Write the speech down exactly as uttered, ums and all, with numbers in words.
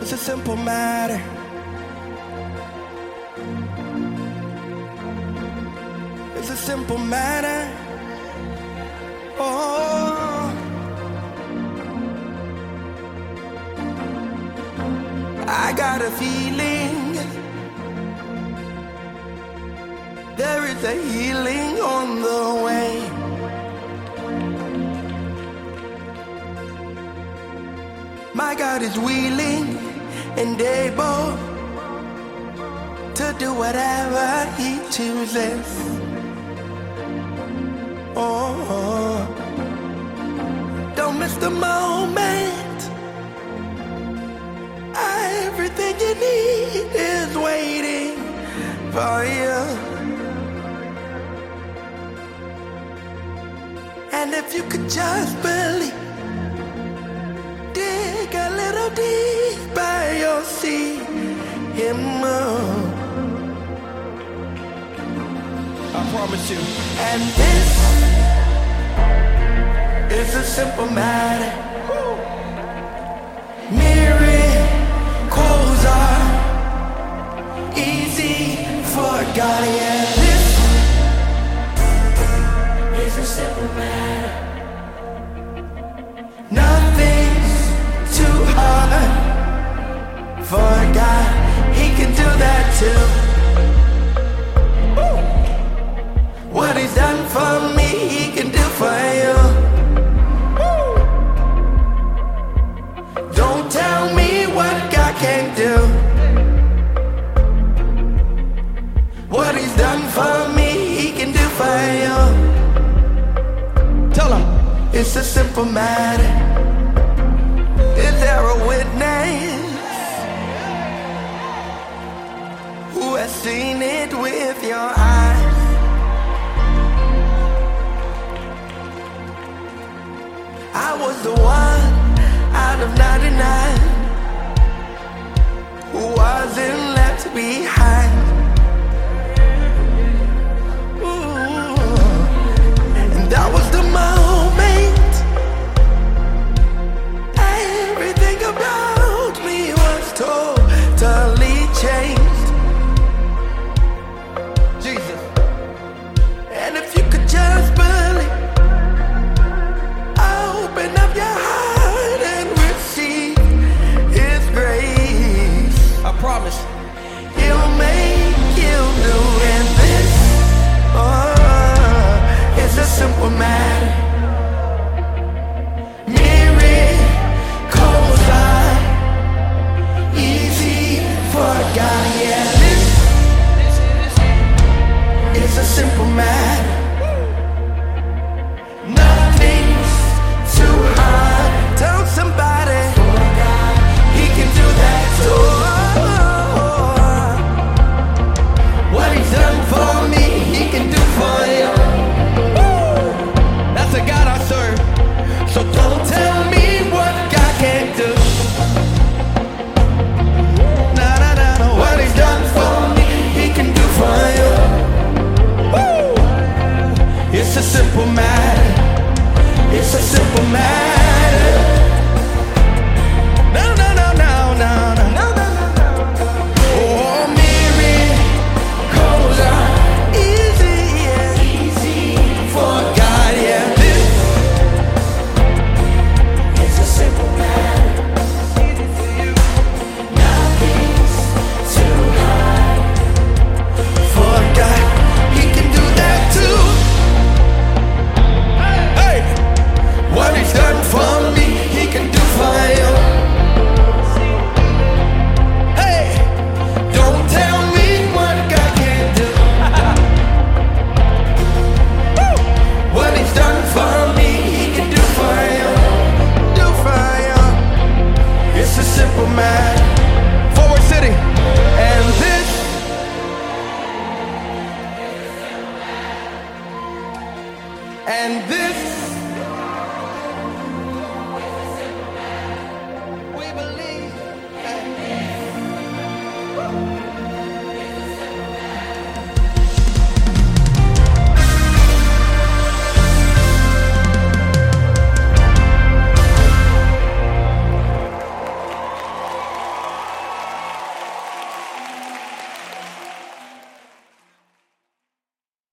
It's a simple matter. It's a simple matter. Oh, I got a feeling there is a healing on the way. My God is willing and able to do whatever He chooses. Oh, don't miss the moment. Everything you need is waiting for you. And if you could just believe, dig a little deeper, you'll see Him move. I promise you. And this is a simple matter. Miracles are easy for God. Yeah, this is a simple matter. Nothing's too hard for God. He can do that too. Woo. What He's done for me, He can do for you. Woo. Don't tell me what God can't do. What He's done for me, He can do for you. Tell Him. It's a simple matter. Is there a witness who has seen it with your eyes? I was the one out of ninety-nine who wasn't left behind. Ooh. And that was the moment everything about me was totally changed. Jesus. And if you could just believe, open up your heart and receive His grace. I promise He'll make you new. And this, oh, it's a simple matter.